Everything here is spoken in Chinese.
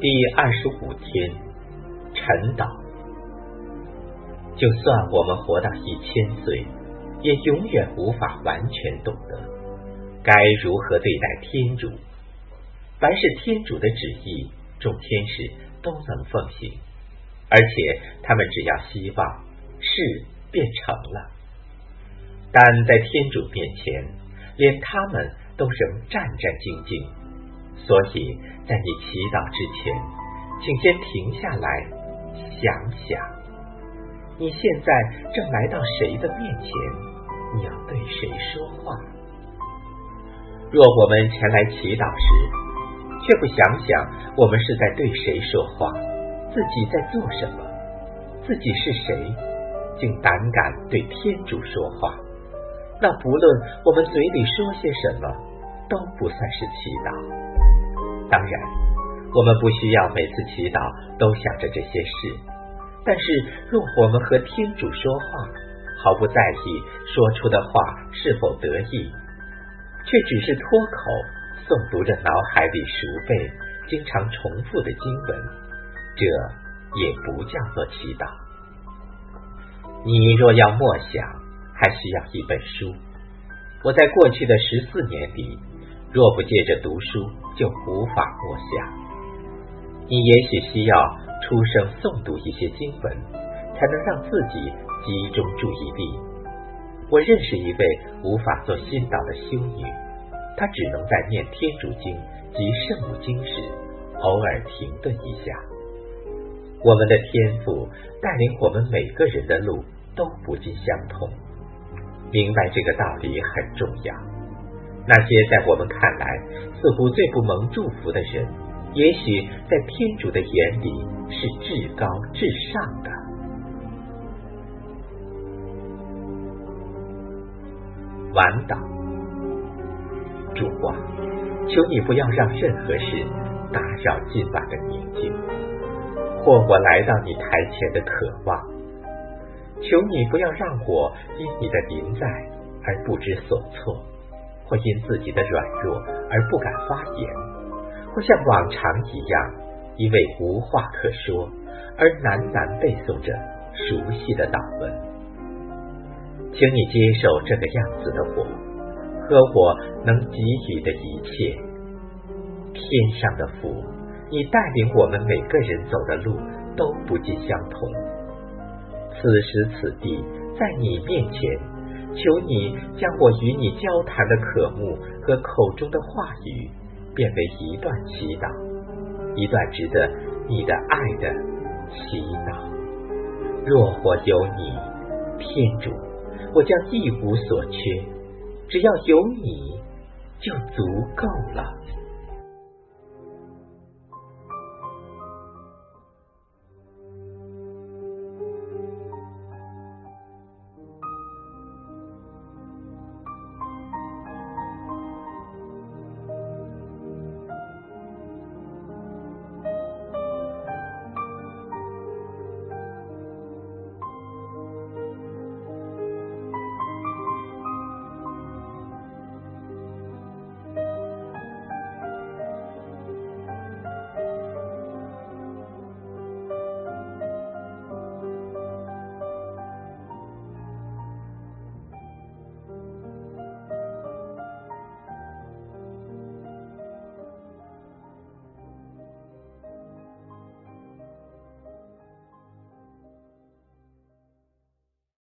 第25天，晨祷。就算我们活到1000岁，也永远无法完全懂得该如何对待天主。凡是天主的旨意，众天使都能奉行，而且他们只要希望，事便成了。但在天主面前，连他们都仍战战兢兢，所以在你祈祷之前，请先停下来想想，你现在正来到谁的面前，你要对谁说话。若我们前来祈祷时，却不想想我们是在对谁说话，自己在做什么，自己是谁，竟胆敢对天主说话，那不论我们嘴里说些什么，都不算是祈祷。当然，我们不需要每次祈祷都想着这些事，但是若我们和天主说话，毫不在意说出的话是否得意，却只是脱口诵读着脑海里熟背经常重复的经文，这也不叫做祈祷。你若要默想，还需要一本书。我在过去的14年里，若不借着读书，就无法默想。你也许需要出声诵读一些经文，才能让自己集中注意力。我认识一位无法做心祷的修女，她只能在念天主经及圣母经时偶尔停顿一下。我们的天父带领我们每个人的路都不尽相同，明白这个道理很重要。那些在我们看来似乎最不蒙祝福的人，也许在天主的眼里是至高至上的。晚祷。主啊，求你不要让任何事打扰今晚的宁静，或我来到你台前的渴望。求你不要让我因你的临在而不知所措，或因自己的软弱而不敢发言，或像往常一样，因为无话可说而喃喃背诵着熟悉的祷文。请你接受这个样子的我和我能给予的一切。天上的父，你带领我们每个人走的路都不尽相同。此时此地，在你面前，求你将我与你交谈的渴慕和口中的话语变为一段祈祷，一段值得你的爱的祈祷。若我有你，天主，我将一无所缺，只要有你就足够了。